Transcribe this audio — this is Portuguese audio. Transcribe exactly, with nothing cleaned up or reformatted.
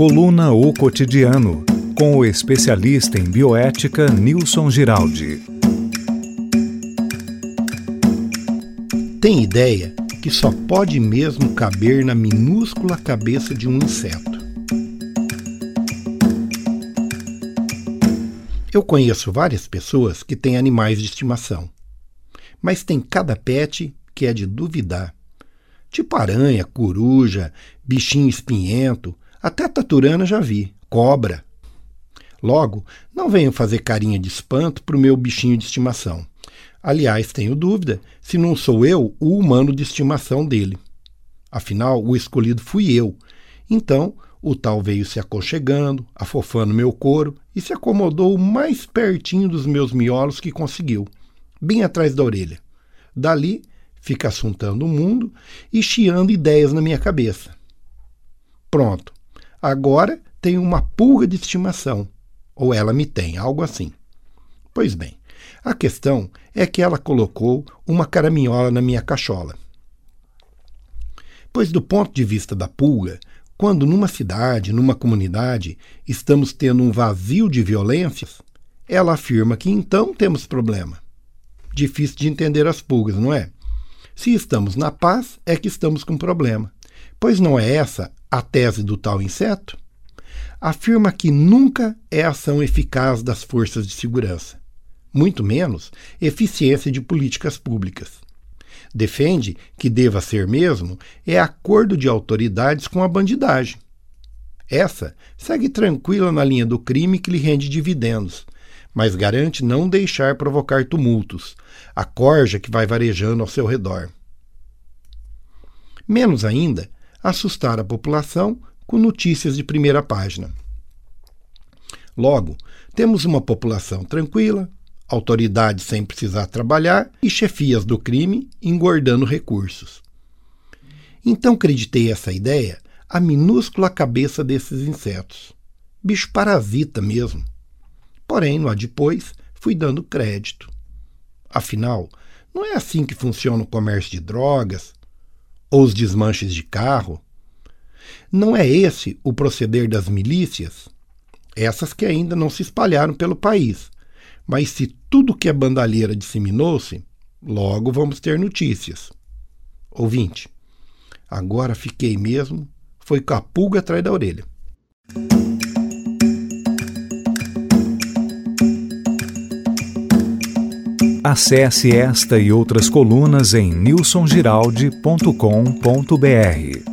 Coluna O Cotidiano, com o especialista em bioética Nilson Giraldi. Tem ideia que só pode mesmo caber na minúscula cabeça de um inseto. Eu conheço várias pessoas que têm animais de estimação, mas tem cada pet que é de duvidar. Tipo aranha, coruja, bichinho espinhento, até taturana já vi, cobra. Logo, não venham fazer carinha de espanto para o meu bichinho de estimação. Aliás, tenho dúvida se não sou eu o humano de estimação dele. Afinal, o escolhido fui eu. Então, o tal veio se aconchegando, afofando meu couro e se acomodou o mais pertinho dos meus miolos que conseguiu, bem atrás da orelha. Dali, fica assuntando o mundo e chiando ideias na minha cabeça. Pronto, agora tenho uma pulga de estimação, ou ela me tem, algo assim. Pois bem, a questão é que ela colocou uma caraminhola na minha cachola. Pois do ponto de vista da pulga, quando numa cidade, numa comunidade, estamos tendo um vazio de violências, ela afirma que então temos problema. Difícil de entender as pulgas, não é? Se estamos na paz, é que estamos com problema. Pois não é essa a tese do tal inseto? Afirma que nunca é ação eficaz das forças de segurança, muito menos eficiência de políticas públicas. Defende que deva ser mesmo é acordo de autoridades com a bandidagem. Essa segue tranquila na linha do crime que lhe rende dividendos, mas garante não deixar provocar tumultos, a corja que vai varejando ao seu redor. Menos ainda, assustar a população com notícias de primeira página. Logo, temos uma população tranquila, autoridades sem precisar trabalhar e chefias do crime engordando recursos. Então acreditei essa ideia à minúscula cabeça desses insetos. Bicho parasita mesmo. Porém, no depois, fui dando crédito. Afinal, não é assim que funciona o comércio de drogas ou os desmanches de carro? Não é esse o proceder das milícias? Essas que ainda não se espalharam pelo país. Mas se tudo que é bandalheira disseminou-se, logo vamos ter notícias. Ouvinte, agora fiquei mesmo, foi com a pulga atrás da orelha. Acesse esta e outras colunas em nilson giraldi ponto com ponto br.